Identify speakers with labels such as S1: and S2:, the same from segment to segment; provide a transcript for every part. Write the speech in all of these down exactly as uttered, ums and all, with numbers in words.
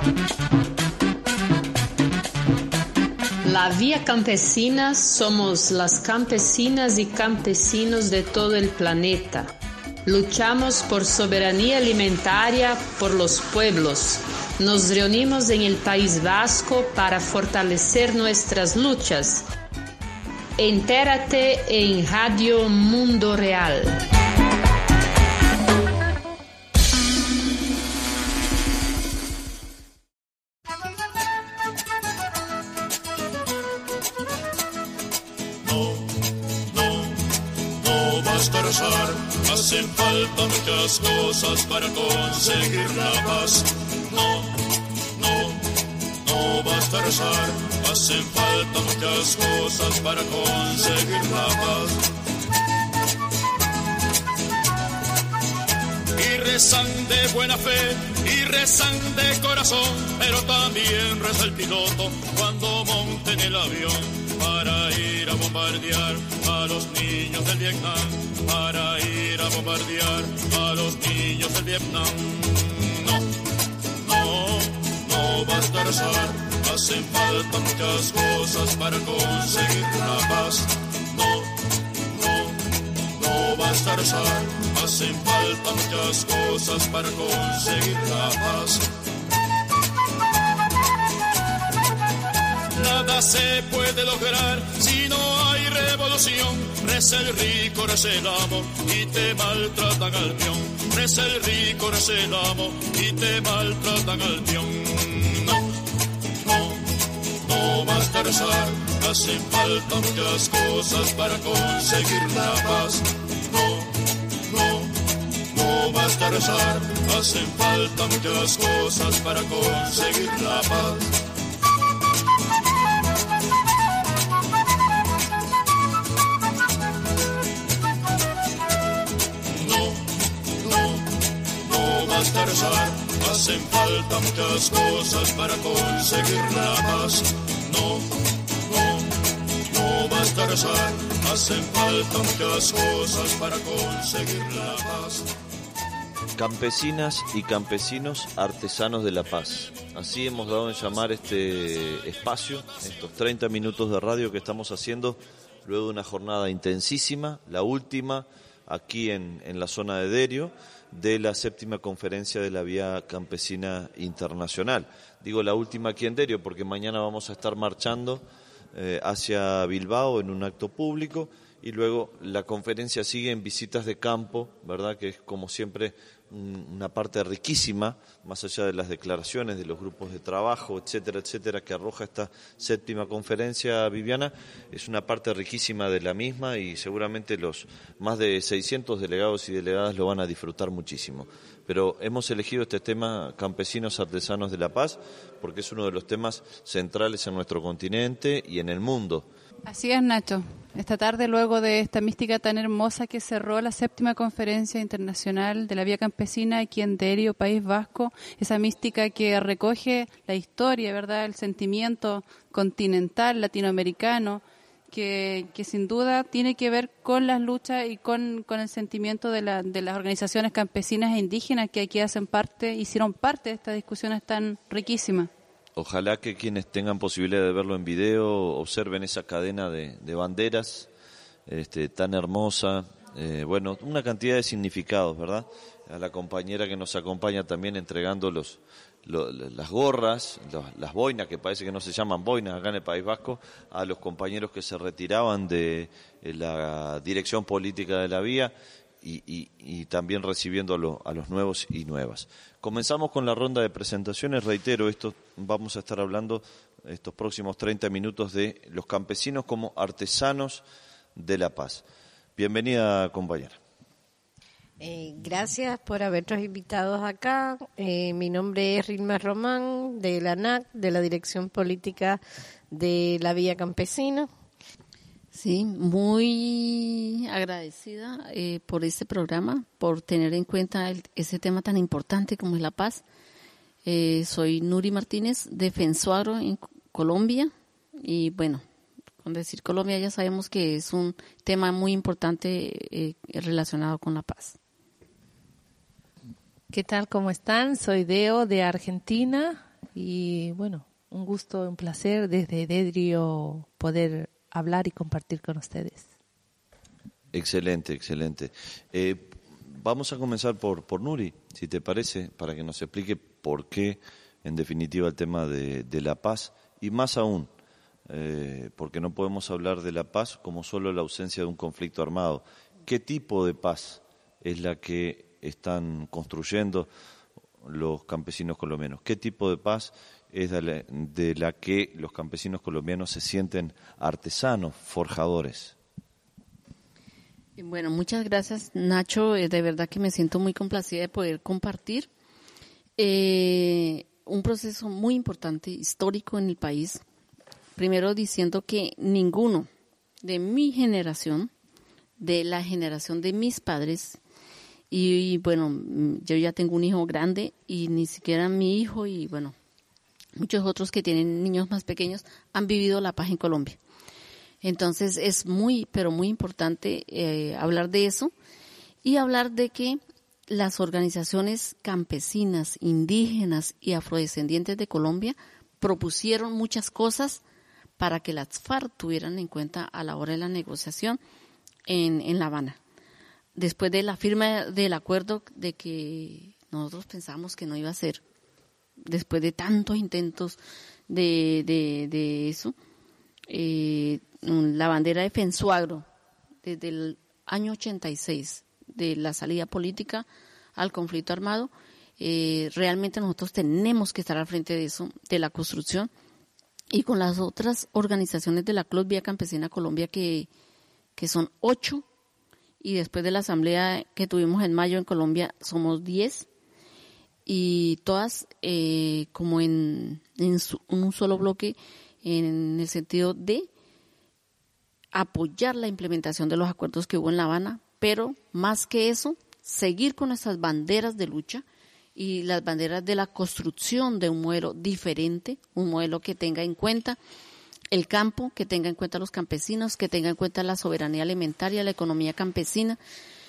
S1: La Vía Campesina somos las campesinas y campesinos de todo el planeta. Luchamos por soberanía alimentaria por los pueblos. Nos reunimos en el País Vasco para fortalecer nuestras luchas. Entérate en Radio Mundo Real.
S2: Hacen falta muchas cosas para conseguir la paz. No, no, no basta rezar. Hacen falta muchas cosas para conseguir la paz. Y rezan de buena fe, y rezan de corazón, pero también reza el piloto cuando monte en el avión para ir a bombardear a los niños del Vietnam, para ir a bombardear a los niños del Vietnam. No, no, no basta rezar, hacen falta muchas cosas para conseguir la paz. No, no, no basta rezar, hacen falta muchas cosas para conseguir la paz. Nada se puede lograr si no hay revolución. Reza el rico, reza el amo y te maltratan al peón. Reza el rico, reza el amo y te maltratan al peón. No, no, no basta rezar, hacen falta muchas cosas para conseguir la paz. No, no, no basta rezar, hacen falta muchas cosas para conseguir la paz. Hacen falta muchas cosas para conseguir la paz. No, no, no basta rezar. Hacen falta muchas cosas para conseguir la paz.
S3: Campesinas y campesinos artesanos de la paz. Así hemos dado en llamar este espacio, estos treinta minutos de radio que estamos haciendo luego de una jornada intensísima, la última aquí en, en la zona de Derio, de la séptima conferencia de la Vía Campesina Internacional. Digo la última aquí en Derio porque mañana vamos a estar marchando eh, hacia Bilbao en un acto público y luego la conferencia sigue en visitas de campo, ¿verdad? Que es como siempre un, una parte riquísima, más allá de las declaraciones de los grupos de trabajo, etcétera, etcétera, que arroja esta séptima conferencia, Viviana, es una parte riquísima de la misma y seguramente los más de seiscientos delegados y delegadas lo van a disfrutar muchísimo. Pero hemos elegido este tema, Campesinos Artesanos de la Paz, porque es uno de los temas centrales en nuestro continente y en el mundo.
S4: Así es, Nacho. Esta tarde, luego de esta mística tan hermosa que cerró la séptima conferencia internacional de la Vía Campesina aquí en Derio, País Vasco, esa mística que recoge la historia, ¿verdad?, el sentimiento continental latinoamericano, que, que sin duda tiene que ver con las luchas y con, con el sentimiento de, la, de las organizaciones campesinas e indígenas que aquí hacen parte, hicieron parte de estas discusiones tan riquísimas.
S3: Ojalá que quienes tengan posibilidad de verlo en video observen esa cadena de, de banderas este, tan hermosa, eh, bueno, una cantidad de significados, ¿verdad? A la compañera que nos acompaña también entregando los, los las gorras, los, las boinas, que parece que no se llaman boinas acá en el País Vasco, a los compañeros que se retiraban de la dirección política de la Vía. Y, y, y también recibiendo a, lo, a los nuevos y nuevas. Comenzamos con la ronda de presentaciones. Reitero, esto vamos a estar hablando estos próximos treinta minutos de los campesinos como artesanos de la paz. Bienvenida, compañera.
S5: Eh, gracias por habernos invitado acá. Eh, mi nombre es Rilma Román, de la A N A C, de la Dirección Política de la Vía Campesina.
S6: Sí, muy agradecida eh, por este programa, por tener en cuenta el, ese tema tan importante como es la paz. Eh, soy Nuri Martínez, de Fensuagro en Colombia, y bueno, con decir Colombia ya sabemos que es un tema muy importante eh, relacionado con la paz.
S7: ¿Qué tal? ¿Cómo están? Soy Deo, de Argentina. y bueno, un gusto, un placer desde Dedrio poder hablar y compartir con ustedes.
S3: Excelente, excelente. Eh, vamos a comenzar por, por Nuri, si te parece, para que nos explique por qué, en definitiva, el tema de, de la paz, y más aún, eh, porque no podemos hablar de la paz como solo la ausencia de un conflicto armado. ¿Qué tipo de paz es la que están construyendo los campesinos colombianos? ¿Qué tipo de paz es de la, de la que los campesinos colombianos se sienten artesanos, forjadores?
S6: Bueno, muchas gracias, Nacho. De verdad que me siento muy complacida de poder compartir eh, un proceso muy importante, histórico en el país. Primero diciendo que ninguno de mi generación, de la generación de mis padres, y, y bueno, yo ya tengo un hijo grande y ni siquiera mi hijo y bueno, muchos otros que tienen niños más pequeños han vivido la paz en Colombia. Entonces es muy, pero muy importante eh, hablar de eso y hablar de que las organizaciones campesinas, indígenas y afrodescendientes de Colombia propusieron muchas cosas para que las FARC tuvieran en cuenta a la hora de la negociación en, en La Habana. Después de la firma del acuerdo de que nosotros pensamos que no iba a ser, después de tantos intentos de, de, de eso, eh, la bandera de Fensuagro, desde el año ochenta y seis, de la salida política al conflicto armado, eh, realmente nosotros tenemos que estar al frente de eso, de la construcción, y con las otras organizaciones de la C L O D Vía Campesina Colombia, que, que son ocho, y después de la asamblea que tuvimos en mayo en Colombia somos diez, y todas eh, como en, en, su, en un solo bloque, en el sentido de apoyar la implementación de los acuerdos que hubo en La Habana, pero más que eso, seguir con nuestras banderas de lucha y las banderas de la construcción de un modelo diferente, un modelo que tenga en cuenta el campo, que tenga en cuenta a los campesinos, que tenga en cuenta la soberanía alimentaria, la economía campesina.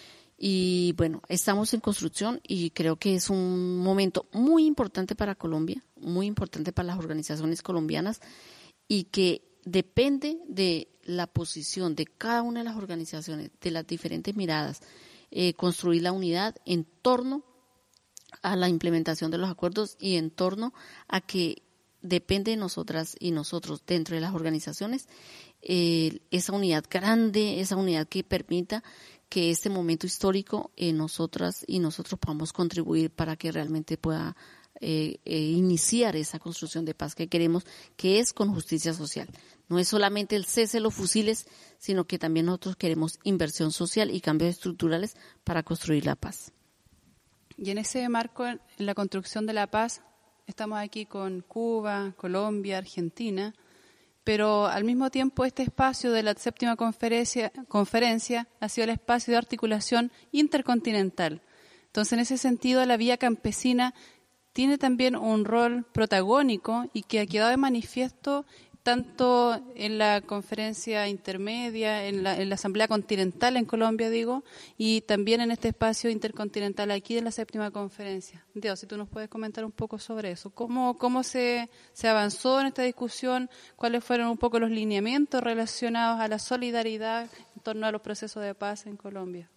S6: Y bueno, estamos en construcción y creo que es un momento muy importante para Colombia, muy importante para las organizaciones colombianas, y que depende de la posición de cada una de las organizaciones, de las diferentes miradas, eh, construir la unidad en torno a la implementación de los acuerdos y en torno a que depende de nosotras y nosotros dentro de las organizaciones, eh, esa unidad grande, esa unidad que permita que este momento histórico eh, nosotras y nosotros podamos contribuir para que realmente pueda eh, eh, iniciar esa construcción de paz que queremos, que es con justicia social. No es solamente el cese de los fusiles, sino que también nosotros queremos inversión social y cambios estructurales para construir la paz.
S4: Y en ese marco, en la construcción de la paz, estamos aquí con Cuba, Colombia, Argentina, pero al mismo tiempo este espacio de la séptima conferencia, conferencia ha sido el espacio de articulación intercontinental. Entonces, en ese sentido, la vía campesina tiene también un rol protagónico y que ha quedado de manifiesto tanto en la conferencia intermedia, en la, en la Asamblea Continental en Colombia, digo, y también en este espacio intercontinental aquí de la séptima conferencia. Dios, si tú nos puedes comentar un poco sobre eso. ¿Cómo, cómo se, se avanzó en esta discusión? ¿Cuáles fueron un poco los lineamientos relacionados a la solidaridad en torno a los procesos de paz en Colombia?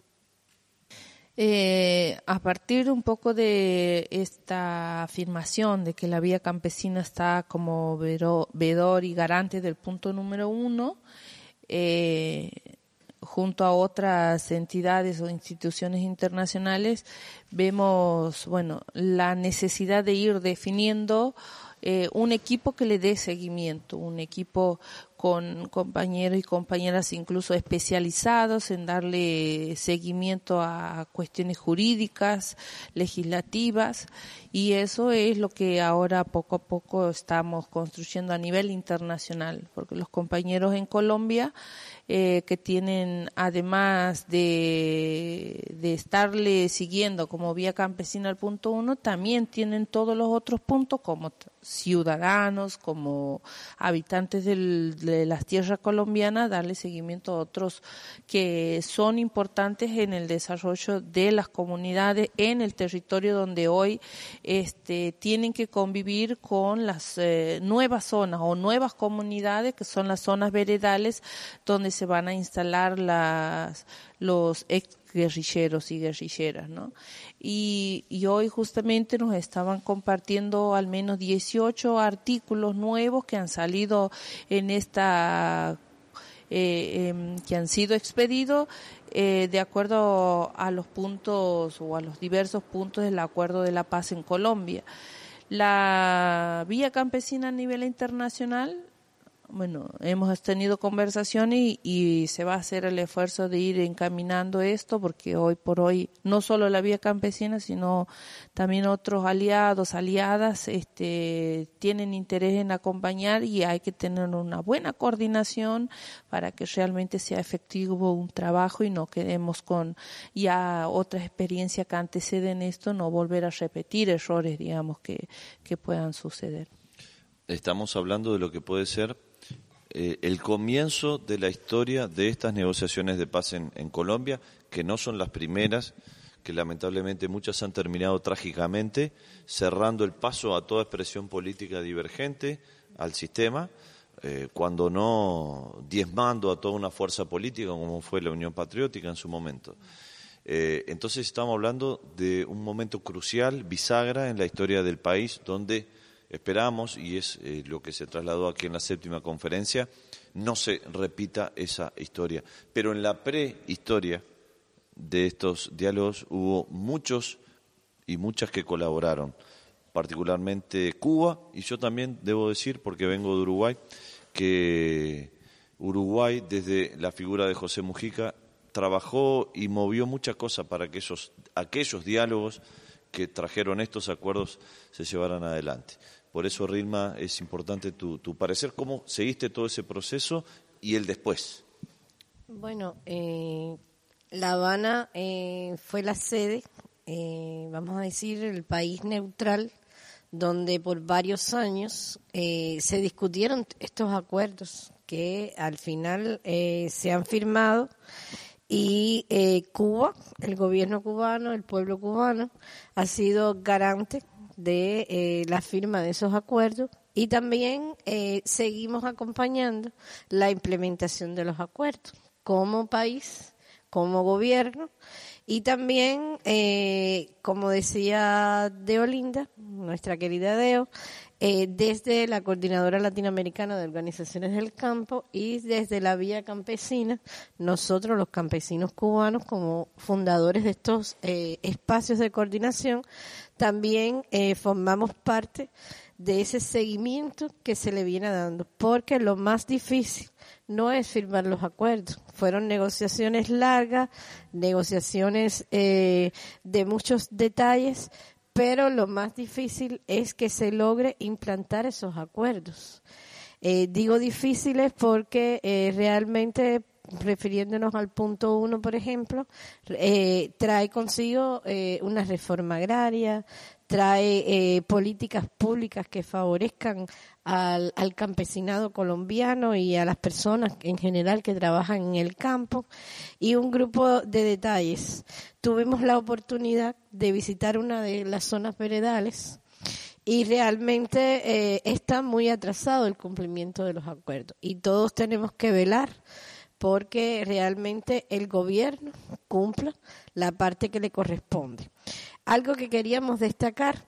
S7: Eh, a partir un poco de esta afirmación de que la vía campesina está como veedor y garante del punto número uno, eh, junto a otras entidades o instituciones internacionales, vemos, bueno, la necesidad de ir definiendo eh, un equipo que le dé seguimiento, un equipo con compañeros y compañeras incluso especializados en darle seguimiento a cuestiones jurídicas, legislativas, y eso es lo que ahora poco a poco estamos construyendo a nivel internacional, porque los compañeros en Colombia eh, que tienen, además de, de estarle siguiendo como vía campesina al punto uno, también tienen todos los otros puntos como ciudadanos, como habitantes del, del de las tierras colombianas, darle seguimiento a otros que son importantes en el desarrollo de las comunidades en el territorio donde hoy este, tienen que convivir con las eh, nuevas zonas o nuevas comunidades que son las zonas veredales donde se van a instalar las los ex guerrilleros y guerrilleras, ¿no? Y, y hoy justamente nos estaban compartiendo al menos dieciocho artículos nuevos que han salido en esta, eh, eh, que han sido expedidos eh, de acuerdo a los puntos o a los diversos puntos del Acuerdo de la Paz en Colombia. La vía campesina a nivel internacional, bueno, hemos tenido conversaciones y, y se va a hacer el esfuerzo de ir encaminando esto, porque hoy por hoy no solo la vía campesina, sino también otros aliados, aliadas, este, tienen interés en acompañar, y hay que tener una buena coordinación para que realmente sea efectivo un trabajo y no quedemos con ya otras experiencias que anteceden esto, no volver a repetir errores, digamos, que, que puedan suceder.
S3: Estamos hablando de lo que puede ser Eh, el comienzo de la historia de estas negociaciones de paz en, en Colombia, que no son las primeras, que lamentablemente muchas han terminado trágicamente, cerrando el paso a toda expresión política divergente al sistema, eh, cuando no diezmando a toda una fuerza política como fue la Unión Patriótica en su momento. Eh, entonces estamos hablando de un momento crucial, bisagra en la historia del país, donde esperamos, y es eh, lo que se trasladó aquí en la séptima conferencia, no se repita esa historia. Pero en la prehistoria de estos diálogos hubo muchos y muchas que colaboraron, particularmente Cuba, y yo también debo decir, porque vengo de Uruguay, que Uruguay, desde la figura de José Mujica, trabajó y movió muchas cosas para que esos, aquellos diálogos que trajeron estos acuerdos se llevaran adelante. Por eso, Rilma, es importante tu, tu parecer. ¿Cómo seguiste todo ese proceso y el después?
S5: Bueno, eh, La Habana eh, fue la sede, eh, vamos a decir, el país neutral, donde por varios años eh, se discutieron estos acuerdos que al final eh, se han firmado. Y eh, Cuba, el gobierno cubano, el pueblo cubano, ha sido garante de eh, la firma de esos acuerdos, y también eh, seguimos acompañando la implementación de los acuerdos como país, como gobierno, y también, eh, como decía Deolinda, nuestra querida Deo, eh, desde la Coordinadora Latinoamericana de Organizaciones del Campo y desde la Vía Campesina, nosotros los campesinos cubanos, como fundadores de estos eh, espacios de coordinación, también eh, formamos parte de ese seguimiento que se le viene dando, porque lo más difícil no es firmar los acuerdos. Fueron negociaciones largas, negociaciones eh, de muchos detalles, pero lo más difícil es que se logre implantar esos acuerdos. Eh, digo difíciles porque eh, realmente, refiriéndonos al punto uno, por ejemplo, eh, trae consigo eh, una reforma agraria, trae eh, políticas públicas que favorezcan al, al campesinado colombiano y a las personas en general que trabajan en el campo, y un grupo de detalles. Tuvimos la oportunidad de visitar una de las zonas veredales y realmente eh, está muy atrasado el cumplimiento de los acuerdos, y todos tenemos que velar porque realmente el gobierno cumpla la parte que le corresponde. Algo que queríamos destacar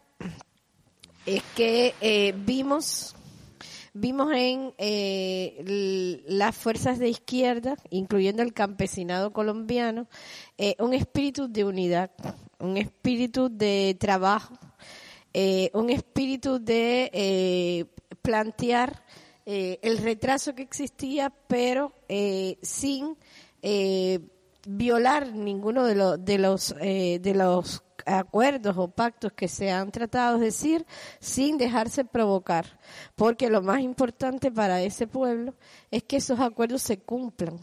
S5: es que eh, vimos vimos en eh, las fuerzas de izquierda, incluyendo el campesinado colombiano, eh, un espíritu de unidad, un espíritu de trabajo, eh, un espíritu de eh, plantear eh, el retraso que existía, pero eh, sin eh, violar ninguno de, lo, de los eh, de los acuerdos o pactos que se han tratado, es decir, sin dejarse provocar, porque lo más importante para ese pueblo es que esos acuerdos se cumplan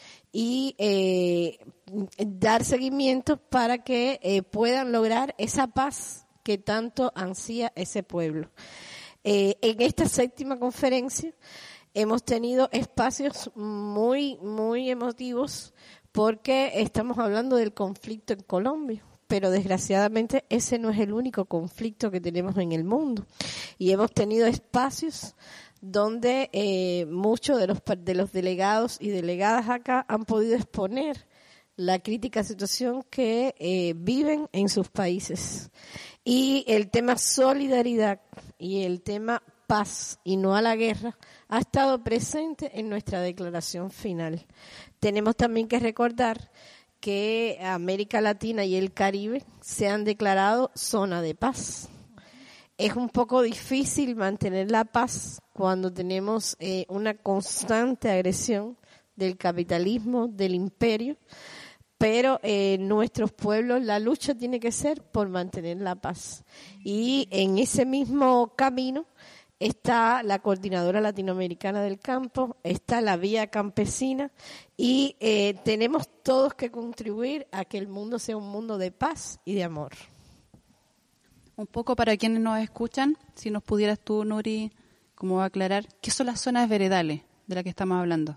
S5: y eh, dar seguimiento para que eh, puedan lograr esa paz que tanto ansía ese pueblo. Eh, en esta séptima conferencia hemos tenido espacios muy, muy emotivos porque estamos hablando del conflicto en Colombia. Pero desgraciadamente ese no es el único conflicto que tenemos en el mundo. Y hemos tenido espacios donde eh, muchos de los, de los delegados y delegadas acá han podido exponer la crítica situación que eh, viven en sus países. Y el tema solidaridad y el tema paz y no a la guerra ha estado presente en nuestra declaración final. Tenemos también que recordar que América Latina y el Caribe se han declarado zona de paz. Es un poco difícil mantener la paz cuando tenemos eh, una constante agresión del capitalismo, del imperio, pero eh, nuestros pueblos, la lucha tiene que ser por mantener la paz. Y en ese mismo camino está la Coordinadora Latinoamericana del Campo, está la Vía Campesina y eh, tenemos todos que contribuir a que el mundo sea un mundo de paz y de amor.
S4: Un poco para quienes nos escuchan, si nos pudieras tú, Nuri, como aclarar, ¿qué son las zonas veredales de las que estamos hablando?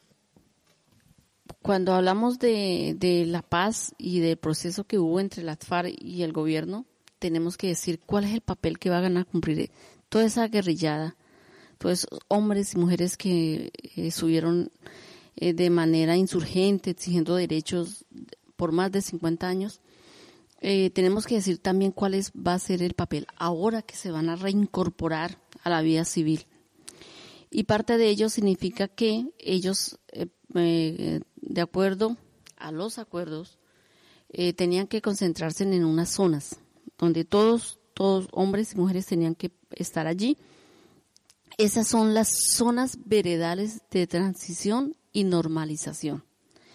S6: Cuando hablamos de, de la paz y del proceso que hubo entre las FARC y el gobierno, tenemos que decir cuál es el papel que van a cumplir toda esa guerrillada, todos esos hombres y mujeres que eh, subieron eh, de manera insurgente, exigiendo derechos por más de cincuenta años. Eh, tenemos que decir también cuál es, va a ser el papel ahora que se van a reincorporar a la vida civil. Y parte de ello significa que ellos, eh, eh, de acuerdo a los acuerdos, eh, tenían que concentrarse en unas zonas donde todos, todos hombres y mujeres tenían que estar allí. Esas son las zonas veredales de transición y normalización.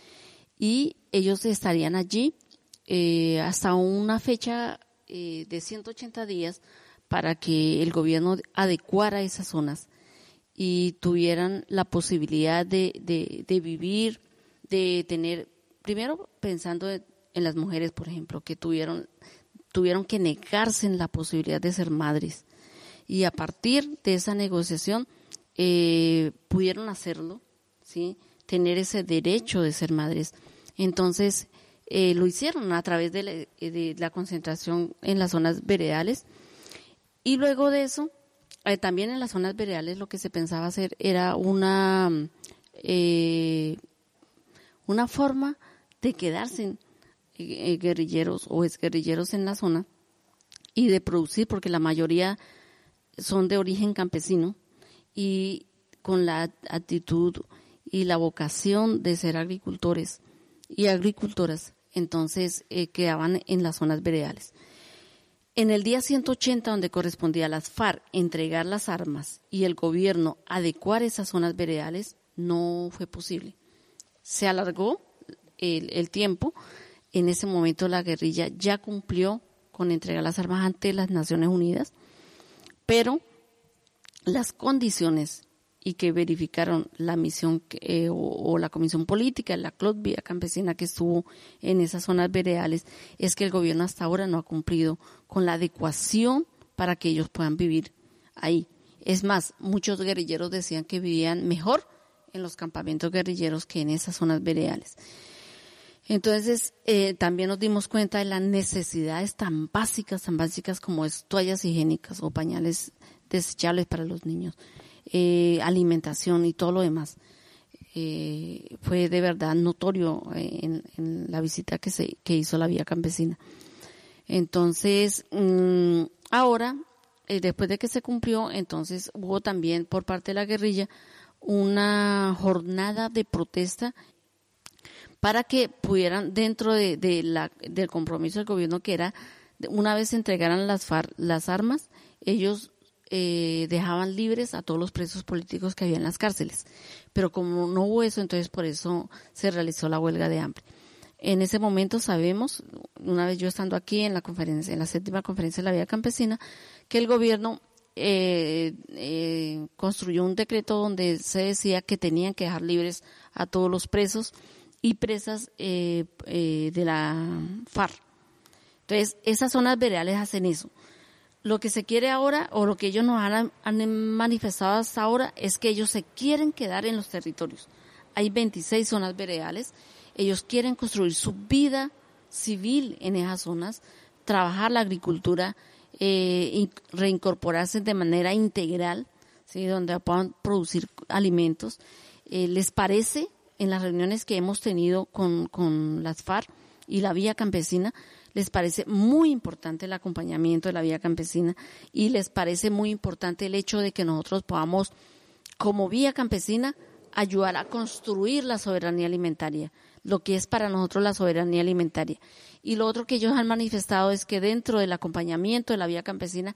S6: Y ellos estarían allí eh, hasta una fecha eh, de ciento ochenta días para que el gobierno adecuara esas zonas y tuvieran la posibilidad de, de, de vivir, de tener, primero pensando en las mujeres, por ejemplo, que tuvieron, tuvieron que negarse en la posibilidad de ser madres. Y a partir de esa negociación eh, pudieron hacerlo, ¿sí? Tener ese derecho de ser madres. Entonces eh, lo hicieron a través de la, de la concentración en las zonas veredales. Y luego de eso, eh, también en las zonas veredales lo que se pensaba hacer era una, eh, una forma de quedarse eh, guerrilleros o exguerrilleros en la zona y de producir, porque la mayoría son de origen campesino y con la actitud y la vocación de ser agricultores y agricultoras, entonces eh, quedaban en las zonas veredales. En el día ciento ochenta, donde correspondía a las FARC entregar las armas y el gobierno adecuar esas zonas veredales, no fue posible. Se alargó el, el tiempo. En ese momento la guerrilla ya cumplió con entregar las armas ante las Naciones Unidas, pero las condiciones y que verificaron la misión que, eh, o, o la comisión política, la C L O T Vía Campesina que estuvo en esas zonas veredales, es que el gobierno hasta ahora no ha cumplido con la adecuación para que ellos puedan vivir ahí. Es más, muchos guerrilleros decían que vivían mejor en los campamentos guerrilleros que en esas zonas veredales. Entonces, eh, también nos dimos cuenta de las necesidades tan básicas, tan básicas como es toallas higiénicas o pañales desechables para los niños, eh, alimentación y todo lo demás. Eh, fue de verdad notorio en, en la visita que se que hizo la Vía Campesina. Entonces, mmm, ahora, eh, después de que se cumplió, entonces hubo también por parte de la guerrilla una jornada de protesta para que pudieran, dentro de, de la, del compromiso del gobierno, que era, una vez entregaran las FARC las armas, ellos eh, dejaban libres a todos los presos políticos que había en las cárceles. Pero como no hubo eso, entonces por eso se realizó la huelga de hambre. En ese momento sabemos, una vez yo estando aquí en la conferencia, en la séptima conferencia de la Vía Campesina, que el gobierno eh, eh, construyó un decreto donde se decía que tenían que dejar libres a todos los presos y presas eh, eh, de la FARC. Entonces, esas zonas veredales hacen eso. lo que se quiere ahora, o lo que ellos nos han, han manifestado hasta ahora, es que ellos se quieren quedar en los territorios. Hay veintiséis zonas veredales, ellos quieren construir su vida civil en esas zonas, trabajar la agricultura, eh, y reincorporarse de manera integral, ¿sí? Donde puedan producir alimentos. Eh, ¿Les parece, en las reuniones que hemos tenido con, con las FARC y la Vía Campesina, les parece muy importante el acompañamiento de la Vía Campesina y les parece muy importante el hecho de que nosotros podamos, como Vía Campesina, ayudar a construir la soberanía alimentaria, lo que es para nosotros la soberanía alimentaria? Y lo otro que ellos han manifestado es que dentro del acompañamiento de la Vía Campesina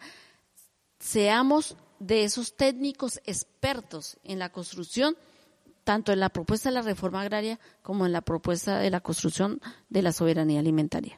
S6: seamos de esos técnicos expertos en la construcción, tanto en la propuesta de la reforma agraria como en la propuesta de la construcción de la soberanía alimentaria.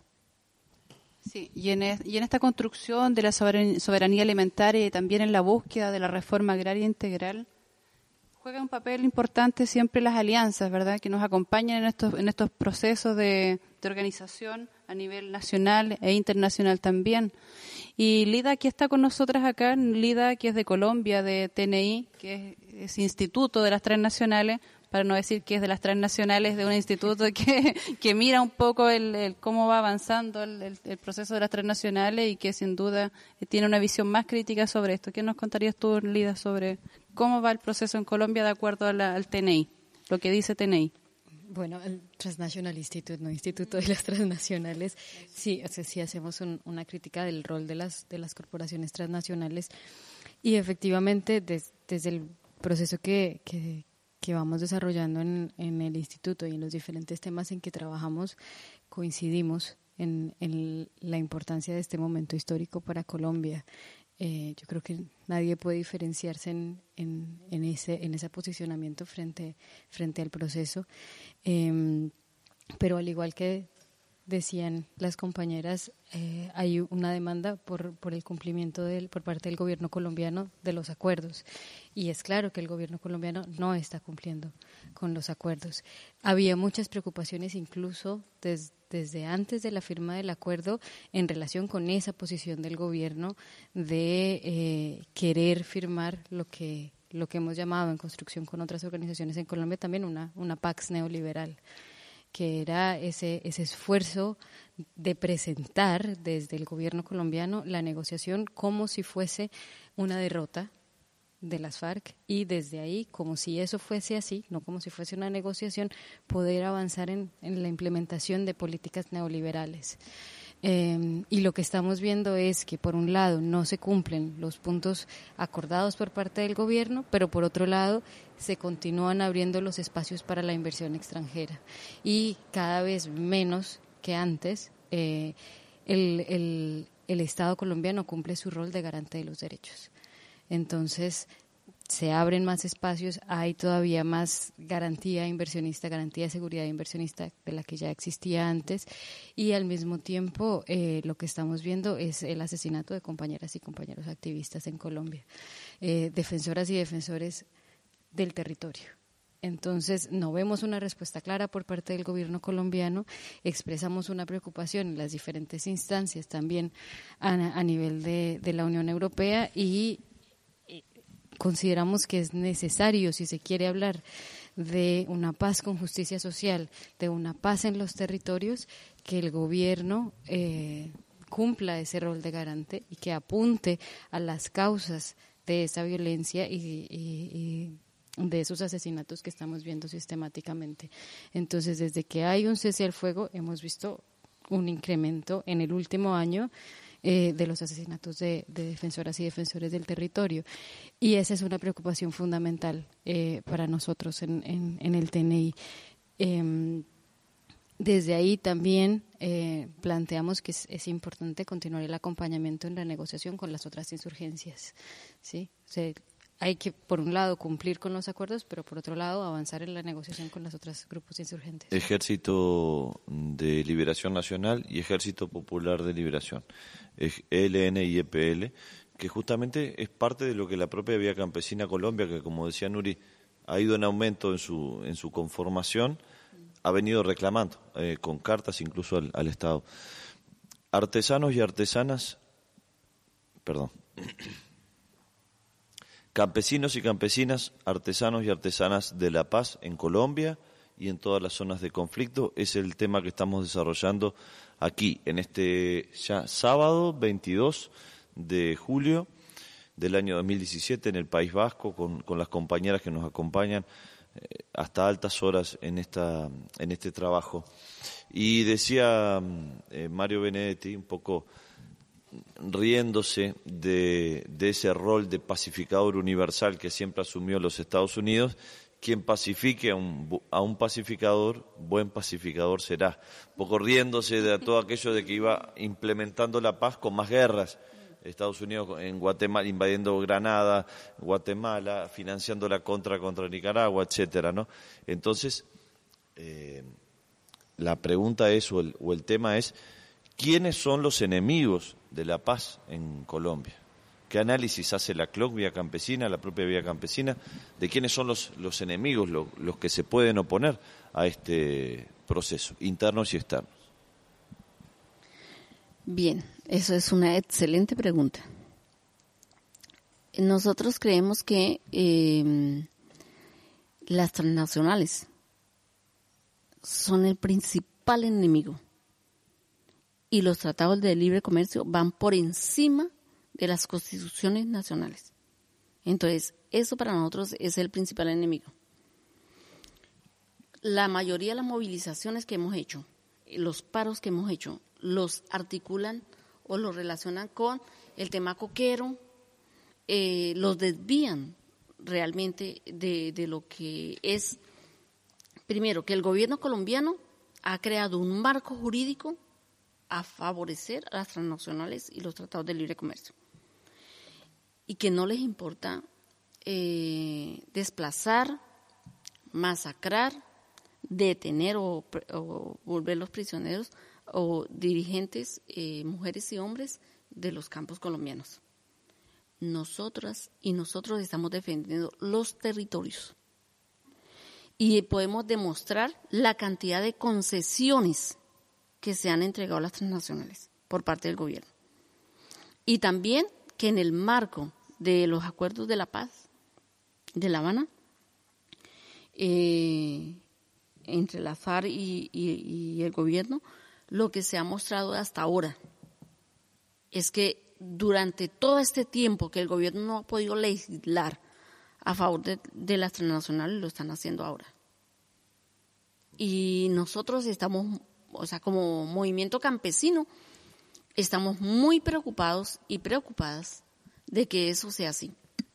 S4: Sí, y en, es, y en esta construcción de la soberanía, soberanía alimentaria y también en la búsqueda de la reforma agraria integral, juega un papel importante siempre las alianzas, ¿verdad?, que nos acompañan en estos en estos procesos de, de organización a nivel nacional e internacional también. Y Lida, que está con nosotras acá, Lida, que es de Colombia, de T N I, que es, es Instituto de las Transnacionales, para no decir que es de las transnacionales, de un instituto que, que mira un poco el, el cómo va avanzando el, el, el proceso de las transnacionales y que sin duda tiene una visión más crítica sobre esto. ¿Qué nos contarías tú, Lida, sobre cómo va el proceso en Colombia de acuerdo a la, al T N I, lo que dice T N I?
S8: Bueno, el Transnational Institute, no Instituto de las Transnacionales, sí, o sea, sí hacemos un, una crítica del rol de las de las corporaciones transnacionales y efectivamente des, desde el proceso que, que que vamos desarrollando en, en el instituto y en los diferentes temas en que trabajamos, coincidimos en, en la importancia de este momento histórico para Colombia. Eh, yo creo que nadie puede diferenciarse en, en, en ese en ese posicionamiento frente, frente al proceso. Eh, pero al igual que decían las compañeras, eh, hay una demanda por, por el cumplimiento del, por parte del gobierno colombiano de los acuerdos. Y es claro que el gobierno colombiano no está cumpliendo con los acuerdos. Había muchas preocupaciones incluso des, desde antes de la firma del acuerdo en relación con esa posición del gobierno de eh, querer firmar lo que, lo que hemos llamado en construcción con otras organizaciones en Colombia también una, una Pax neoliberal, que era ese, ese esfuerzo de presentar desde el gobierno colombiano la negociación como si fuese una derrota de las FARC y desde ahí, como si eso fuese así, no como si fuese una negociación, poder avanzar en, en la implementación de políticas neoliberales. Eh, y lo que estamos viendo es que por un lado no se cumplen los puntos acordados por parte del gobierno, pero por otro lado se continúan abriendo los espacios para la inversión extranjera y cada vez menos que antes eh, el, el, el Estado colombiano cumple su rol de garante de los derechos. Entonces se abren más espacios, hay todavía más garantía inversionista, garantía de seguridad inversionista de la que ya existía antes y al mismo tiempo eh, lo que estamos viendo es el asesinato de compañeras y compañeros activistas en Colombia, eh, defensoras y defensores del territorio. Entonces, no vemos una respuesta clara por parte del gobierno colombiano, expresamos una preocupación en las diferentes instancias también a, a nivel de, de la Unión Europea y consideramos que es necesario, si se quiere hablar de una paz con justicia social, de una paz en los territorios, que el gobierno eh, cumpla ese rol de garante y que apunte a las causas de esa violencia y, y, y de esos asesinatos que estamos viendo sistemáticamente. Entonces, desde que hay un cese al fuego, hemos visto un incremento en el último año Eh, de los asesinatos de, de defensoras y defensores del territorio. Y esa es una preocupación fundamental eh, para nosotros en, en, en el T N I. Eh, desde ahí también eh, planteamos que es, es importante continuar el acompañamiento en la negociación con las otras insurgencias, ¿sí? O sea, hay que, por un lado, cumplir con los acuerdos, pero por otro lado, avanzar en la negociación con los otros grupos insurgentes.
S3: Ejército de Liberación Nacional y Ejército Popular de Liberación, E L N y E P L, que justamente es parte de lo que la propia Vía Campesina Colombia, que como decía Nuri, ha ido en aumento en su en su conformación, ha venido reclamando, eh, con cartas incluso al, al Estado. Artesanos y artesanas perdón. Campesinos y campesinas, artesanos y artesanas de la paz en Colombia y en todas las zonas de conflicto es el tema que estamos desarrollando aquí, en este ya sábado veintidós de julio del año dos mil diecisiete en el País Vasco, con, con las compañeras que nos acompañan eh, hasta altas horas en esta en este trabajo. Y decía eh, Mario Benedetti, un poco riéndose de, de ese rol de pacificador universal que siempre asumió los Estados Unidos: quien pacifique a un, a un pacificador, buen pacificador será. Un poco riéndose de todo aquello de que iba implementando la paz con más guerras. Estados Unidos en Guatemala, invadiendo Granada, Guatemala, financiando la contra contra Nicaragua, etcétera, ¿no? Entonces, eh, la pregunta es, o el, o el tema es, ¿quiénes son los enemigos de la paz en Colombia? ¿Qué análisis hace la C L O C Vía Campesina, la propia Vía Campesina, de quiénes son los, los enemigos, lo, los que se pueden oponer a este proceso, internos y externos?
S6: Bien, eso es una excelente pregunta. Nosotros creemos que eh, las transnacionales son el principal enemigo y los tratados de libre comercio van por encima de las constituciones nacionales. Entonces, eso para nosotros es el principal enemigo. La mayoría de las movilizaciones que hemos hecho, los paros que hemos hecho, los articulan o los relacionan con el tema coquero, eh, los desvían realmente de, de lo que es, primero, que el gobierno colombiano ha creado un marco jurídico a favorecer a las transnacionales y los tratados de libre comercio, y que no les importa eh, desplazar, masacrar, detener o, o volverlos prisioneros o dirigentes, eh, mujeres y hombres de los campos colombianos. Nosotras y nosotros estamos defendiendo los territorios y podemos demostrar la cantidad de concesiones que se han entregado a las transnacionales por parte del gobierno. Y también que en el marco de los acuerdos de la paz de La Habana, eh, entre la FARC y, y, y el gobierno, lo que se ha mostrado hasta ahora es que durante todo este tiempo que el gobierno no ha podido legislar a favor de, de las transnacionales, lo están haciendo ahora. Y nosotros estamos, o sea, como movimiento campesino, estamos muy preocupados y preocupadas de que eso sea así.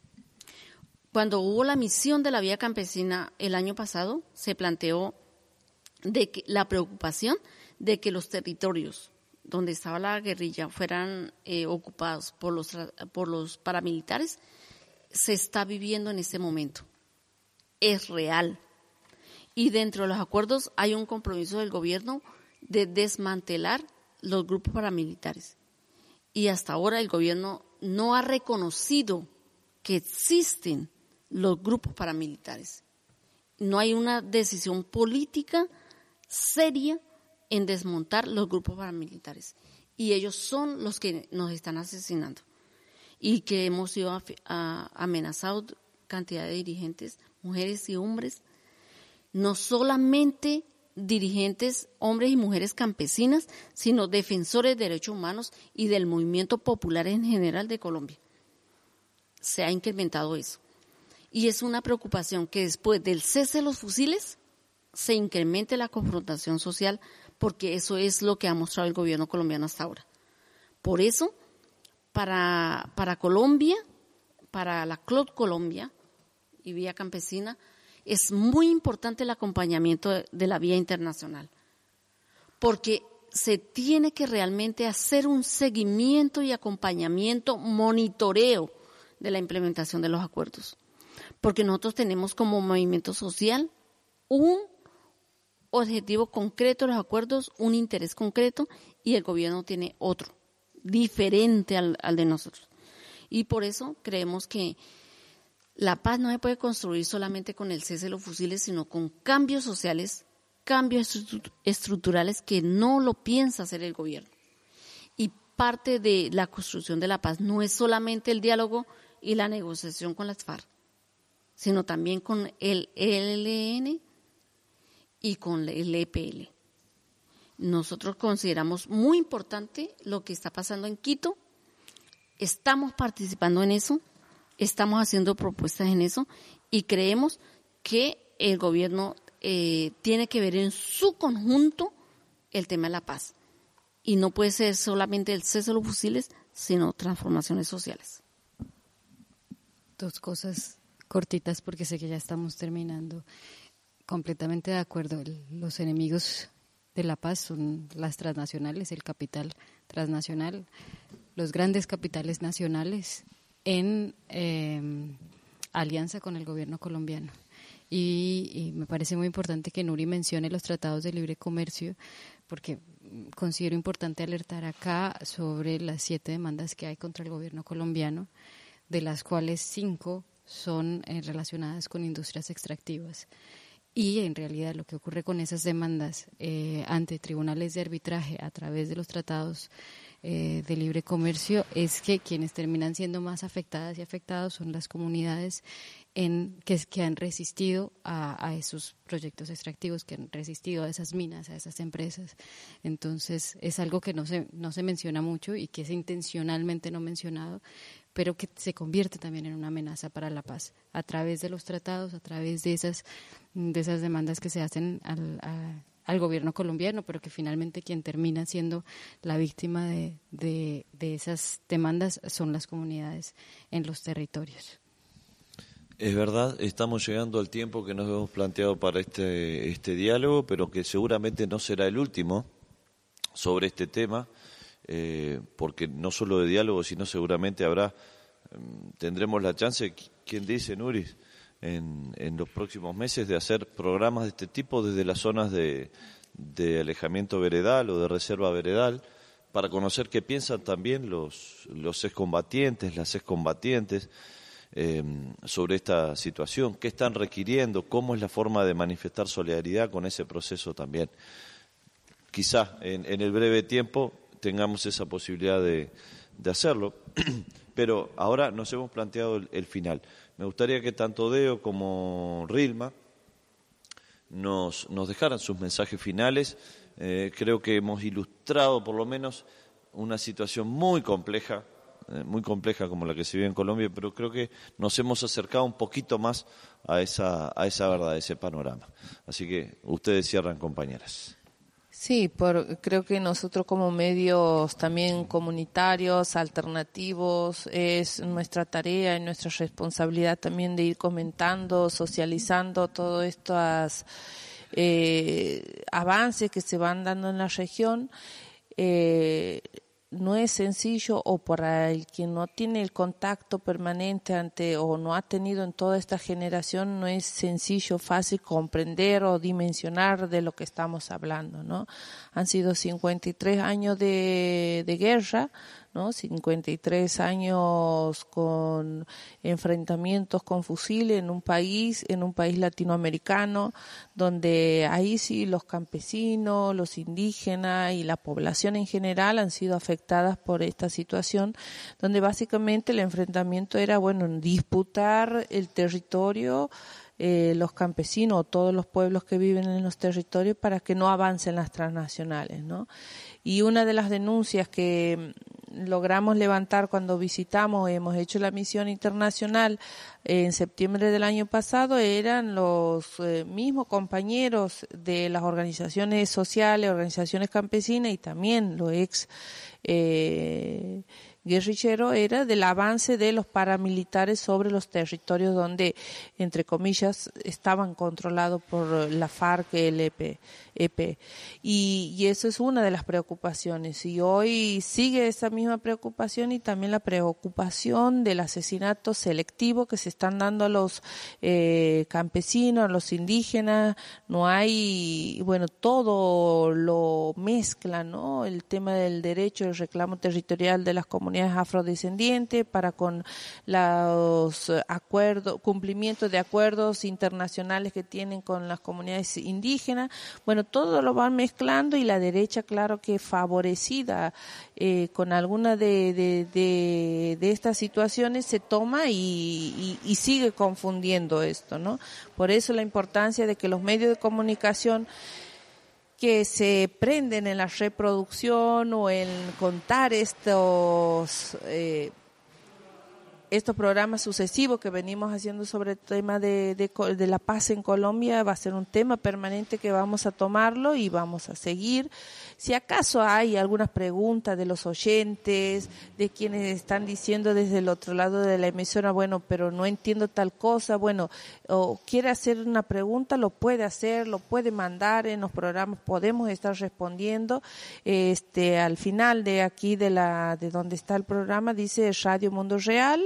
S6: Cuando hubo la misión de la Vía Campesina el año pasado, se planteó de que la preocupación de que los territorios donde estaba la guerrilla fueran eh, ocupados por los por los paramilitares, se está viviendo en este momento. Es real. Y dentro de los acuerdos hay un compromiso del gobierno de desmantelar los grupos paramilitares. Y hasta ahora el gobierno no ha reconocido que existen los grupos paramilitares. No hay una decisión política seria en desmontar los grupos paramilitares. Y ellos son los que nos están asesinando. Y que hemos sido a, a, amenazados cantidad de dirigentes, mujeres y hombres, no solamente dirigentes, hombres y mujeres campesinas, sino defensores de derechos humanos y del movimiento popular en general de Colombia. Se ha incrementado eso. Y es una preocupación que después del cese de los fusiles se incremente la confrontación social, porque eso es lo que ha mostrado el gobierno colombiano hasta ahora. Por eso, para, para Colombia, para la C L O C Colombia y Vía Campesina, es muy importante el acompañamiento de, de la vía internacional, porque se tiene que realmente hacer un seguimiento y acompañamiento, monitoreo de la implementación de los acuerdos, porque nosotros tenemos como movimiento social un objetivo concreto de los acuerdos, un interés concreto, y el gobierno tiene otro, diferente al, al de nosotros. Y por eso creemos que la paz no se puede construir solamente con el cese de los fusiles, sino con cambios sociales, cambios estructurales que no lo piensa hacer el gobierno. Y parte de la construcción de la paz. No es solamente el diálogo y la negociación con las FARC, sino también con el E L N y con el E P L. Nosotros consideramos muy importante lo que está pasando en Quito. Estamos participando en eso, estamos haciendo propuestas en eso y creemos que el gobierno eh, tiene que ver en su conjunto el tema de la paz. Y no puede ser solamente el cese de los fusiles, sino transformaciones sociales.
S8: Dos cosas cortitas porque sé que ya estamos terminando. Completamente de acuerdo. Los enemigos de la paz son las transnacionales, el capital transnacional, los grandes capitales nacionales en eh, alianza con el gobierno colombiano. Y, y me parece muy importante que Nuri mencione los tratados de libre comercio, porque considero importante alertar acá sobre las siete demandas que hay contra el gobierno colombiano, de las cuales cinco son eh, relacionadas con industrias extractivas. Y en realidad lo que ocurre con esas demandas eh, ante tribunales de arbitraje a través de los tratados eh, de libre comercio es que quienes terminan siendo más afectadas y afectados son las comunidades en que, que han resistido a, a esos proyectos extractivos, que han resistido a esas minas, a esas empresas. Entonces es algo que no se, no se menciona mucho y que es intencionalmente no mencionado, pero que se convierte también en una amenaza para la paz a través de los tratados, a través de esas, de esas demandas que se hacen al, a, al gobierno colombiano, pero que finalmente quien termina siendo la víctima de, de, de esas demandas son las comunidades en los territorios.
S3: Es verdad, estamos llegando al tiempo que nos hemos planteado para este, este diálogo, pero que seguramente no será el último sobre este tema. Eh, porque no solo de diálogo, sino seguramente habrá, eh, tendremos la chance, ¿quién dice, Nuris?, en, en los próximos meses de hacer programas de este tipo desde las zonas de, de alejamiento veredal o de reserva veredal, para conocer qué piensan también los, los excombatientes, las excombatientes, eh, sobre esta situación, qué están requiriendo, cómo es la forma de manifestar solidaridad con ese proceso también. Quizá en, en el breve tiempo tengamos esa posibilidad de, de hacerlo, pero ahora nos hemos planteado el, el final. Me gustaría que tanto Deo como Rilma nos, nos dejaran sus mensajes finales. Eh, creo que hemos ilustrado por lo menos una situación muy compleja, eh, muy compleja como la que se vive en Colombia, pero creo que nos hemos acercado un poquito más a esa, a esa verdad, a ese panorama. Así que ustedes cierran, compañeras.
S7: Sí, por, creo que nosotros como medios también comunitarios, alternativos, es nuestra tarea y nuestra responsabilidad también de ir comentando, socializando todos estos eh, avances que se van dando en la región. Eh, no es sencillo, o para el que no tiene el contacto permanente ante o no ha tenido en toda esta generación, no es sencillo, fácil comprender o dimensionar de lo que estamos hablando, ¿no? Han sido cincuenta y tres años de, de guerra, ¿no? cincuenta y tres años con enfrentamientos con fusiles en un país, en un país latinoamericano, donde ahí sí los campesinos, los indígenas y la población en general han sido afectadas por esta situación, donde básicamente el enfrentamiento era, bueno, disputar el territorio, eh, los campesinos o todos los pueblos que viven en los territorios, para que no avancen las transnacionales, ¿no? Y una de las denuncias que logramos levantar cuando visitamos, hemos hecho la misión internacional eh, en septiembre del año pasado, eran los eh, mismos compañeros de las organizaciones sociales, organizaciones campesinas y también los ex eh, guerrilleros, era del avance de los paramilitares sobre los territorios donde, entre comillas, estaban controlados por la FARC, el E P. E P. Y, y eso es una de las preocupaciones. Y hoy sigue esa misma preocupación y también la preocupación del asesinato selectivo que se están dando a los eh, campesinos, a los indígenas. No hay, bueno, todo lo mezcla, ¿no? El tema del derecho, el reclamo territorial de las comunidades comunidades afrodescendientes, para con los acuerdos, cumplimientos de acuerdos internacionales que tienen con las comunidades indígenas. Bueno, todo lo van mezclando y la derecha, claro que favorecida eh, con alguna de, de, de, de estas situaciones, se toma y, y, y sigue confundiendo esto, ¿no? Por eso la importancia de que los medios de comunicación que se prenden en la reproducción o en contar estos eh, estos programas sucesivos que venimos haciendo sobre el tema de, de, de la paz en Colombia, va a ser un tema permanente que vamos a tomarlo y vamos a seguir. Si acaso hay algunas preguntas de los oyentes, de quienes están diciendo desde el otro lado de la emisora, bueno, pero no entiendo tal cosa, bueno, o quiere hacer una pregunta, lo puede hacer, lo puede mandar en los programas, podemos estar respondiendo. Este, al final de aquí de la de donde está el programa dice Radio Mundo Real.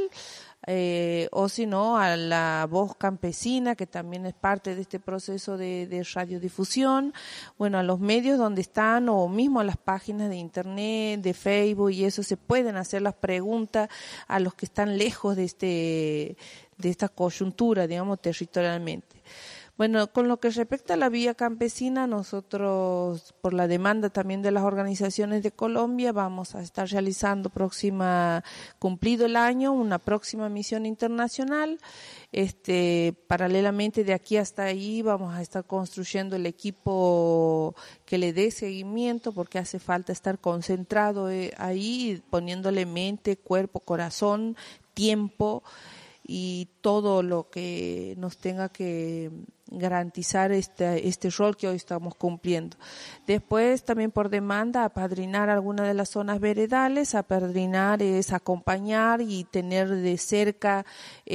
S7: Eh, o si no a la Voz Campesina, que también es parte de este proceso de, de radiodifusión, bueno, a los medios donde están o mismo a las páginas de internet, de Facebook y eso, se pueden hacer las preguntas a los que están lejos de este de esta coyuntura, digamos, territorialmente. Bueno, con lo que respecta a la vía campesina, nosotros, por la demanda también de las organizaciones de Colombia, vamos a estar realizando próxima, cumplido el año, una próxima misión internacional. Este, paralelamente de aquí hasta ahí vamos a estar construyendo el equipo que le dé seguimiento, porque hace falta estar concentrado ahí, poniéndole mente, cuerpo, corazón, tiempo y todo lo que nos tenga que garantizar este este rol que hoy estamos cumpliendo. Después, también por demanda, apadrinar alguna de las zonas veredales. Apadrinar es acompañar y tener de cerca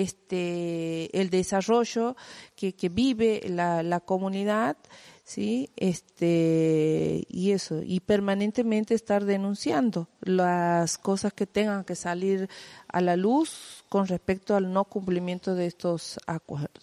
S7: este el desarrollo que, que vive la, la comunidad, sí, este y eso, y permanentemente estar denunciando las cosas que tengan que salir a la luz con respecto al no cumplimiento de estos acuerdos.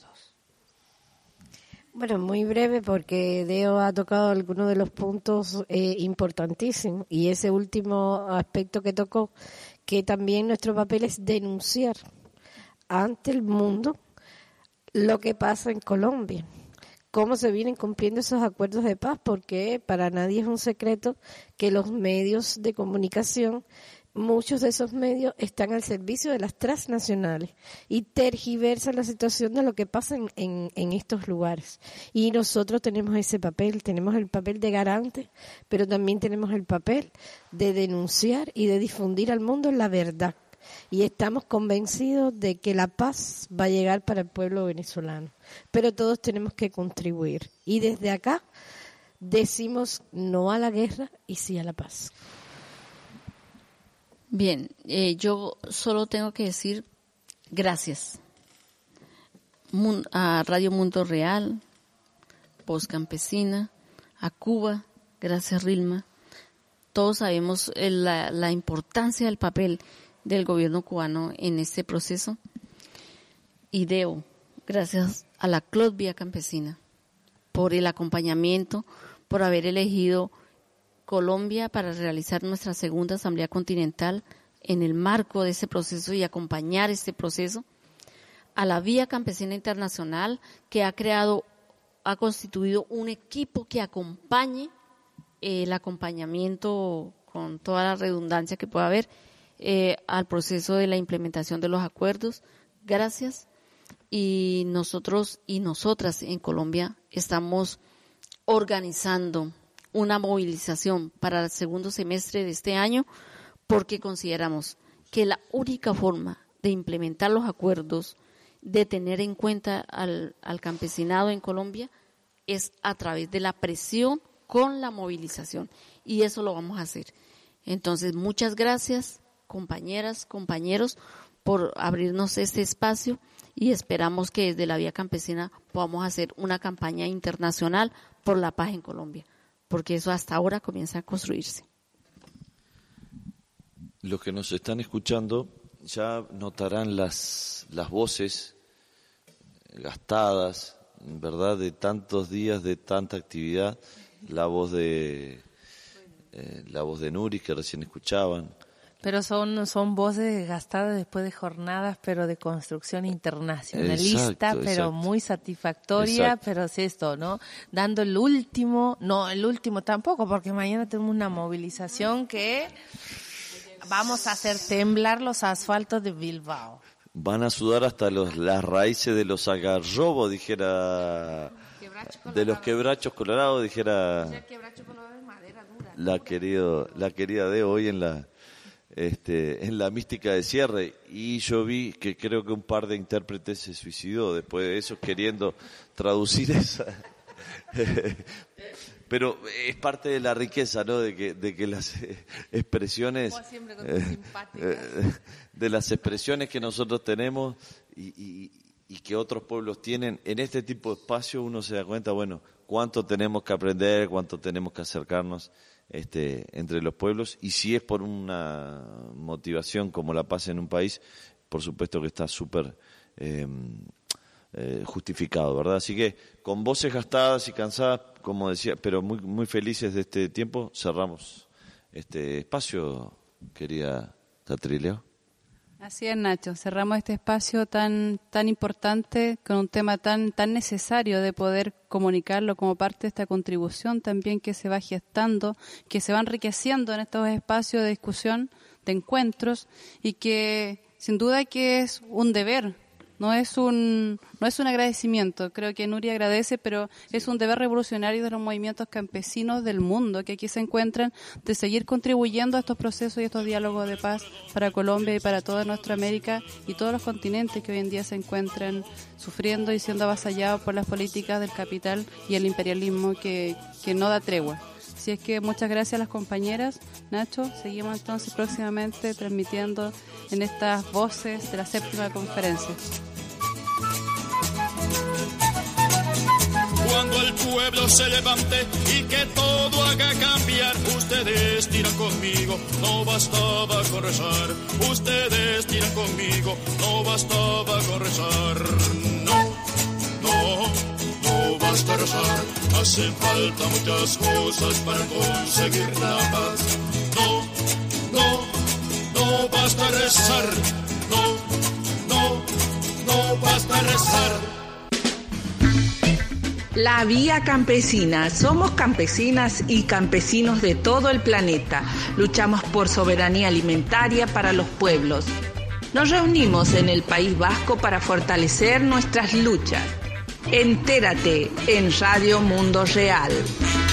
S5: Bueno, muy breve, porque Deo ha tocado algunos de los puntos eh, importantísimos, y ese último aspecto que tocó, que también nuestro papel es denunciar ante el mundo lo que pasa en Colombia, cómo se vienen cumpliendo esos acuerdos de paz, porque para nadie es un secreto que los medios de comunicación, muchos de esos medios están al servicio de las transnacionales y tergiversan la situación de lo que pasa en, en, en estos lugares. Y nosotros tenemos ese papel, tenemos el papel de garante, pero también tenemos el papel de denunciar y de difundir al mundo la verdad. Y estamos convencidos de que la paz va a llegar para el pueblo venezolano, pero todos tenemos que contribuir. Y desde acá decimos no a la guerra y sí a la paz.
S6: Bien, eh, yo solo tengo que decir gracias a Radio Mundo Real, Voz Campesina, a Cuba, gracias Rilma. Todos sabemos la, la importancia del papel del gobierno cubano en este proceso. Y Deo, gracias a la C L O D Vía Campesina por el acompañamiento, por haber elegido Colombia para realizar nuestra segunda Asamblea Continental en el marco de ese proceso y acompañar este proceso. A la Vía Campesina Internacional, que ha creado, ha constituido un equipo que acompañe eh, el acompañamiento con toda la redundancia que pueda haber eh, al proceso de la implementación de los acuerdos. Gracias. Y nosotros y nosotras en Colombia estamos organizando una movilización para el segundo semestre de este año, porque consideramos que la única forma de implementar los acuerdos, de tener en cuenta al, al campesinado en Colombia, es a través de la presión con la movilización, y eso lo vamos a hacer. Entonces, muchas gracias, compañeras, compañeros, por abrirnos este espacio, y esperamos que desde la Vía Campesina podamos hacer una campaña internacional por la paz en Colombia, porque eso hasta ahora comienza a construirse.
S3: Los que nos están escuchando ya notarán las, las voces gastadas, ¿verdad?, de tantos días, de tanta actividad. La voz de eh, la voz de Nuri, que recién escuchaban,
S7: Pero son, son voces desgastadas después de jornadas, pero de construcción internacionalista,
S3: Exacto,
S7: pero
S3: exacto.
S7: muy satisfactoria,
S3: Exacto.
S7: pero es esto, ¿no? Dando el último, no, el último tampoco, porque mañana tenemos una movilización que vamos a hacer temblar los asfaltos de Bilbao.
S3: Van a sudar hasta los, las raíces de los algarrobos, dijera, de los quebrachos colorados, dijera la querido, la querida de hoy en la este en la mística de cierre. Y yo vi que creo que un par de intérpretes se suicidó después de eso, queriendo traducir esa. Pero es parte de la riqueza, ¿no? De que, de que las eh, expresiones, eh, eh, de las expresiones que nosotros tenemos y, y, y que otros pueblos tienen en este tipo de espacio, uno se da cuenta, bueno, cuánto tenemos que aprender, cuánto tenemos que acercarnos este, entre los pueblos. Y si es por una motivación como la paz en un país, por supuesto que está súper eh, eh, justificado, ¿verdad? Así que con voces gastadas y cansadas, como decía, pero muy muy felices de este tiempo, cerramos este espacio, querida Tatrileo.
S4: Así es, Nacho, cerramos este espacio tan tan importante con un tema tan tan necesario de poder comunicarlo como parte de esta contribución también que se va gestando, que se va enriqueciendo en estos espacios de discusión, de encuentros, y que sin duda que es un deber. No es un no es un agradecimiento, creo que Nuria agradece, pero es un deber revolucionario de los movimientos campesinos del mundo que aquí se encuentran, de seguir contribuyendo a estos procesos y estos diálogos de paz para Colombia y para toda nuestra América y todos los continentes que hoy en día se encuentran sufriendo y siendo avasallados por las políticas del capital y el imperialismo que, que no da tregua. Así es que muchas gracias a las compañeras. Nacho, seguimos entonces próximamente transmitiendo en estas voces de la séptima conferencia.
S2: Cuando el pueblo se levante y que todo haga cambiar, ustedes tiran conmigo, no bastaba con rezar. Ustedes tiran conmigo, no bastaba con rezar. No, no, no basta rezar. Hacen falta muchas cosas para conseguir la paz. No, no, no basta rezar. No, no, no basta rezar.
S9: La Vía Campesina. Somos campesinas y campesinos de todo el planeta. Luchamos por soberanía alimentaria para los pueblos. Nos reunimos en el País Vasco para fortalecer nuestras luchas. Entérate en Radio Mundo Real.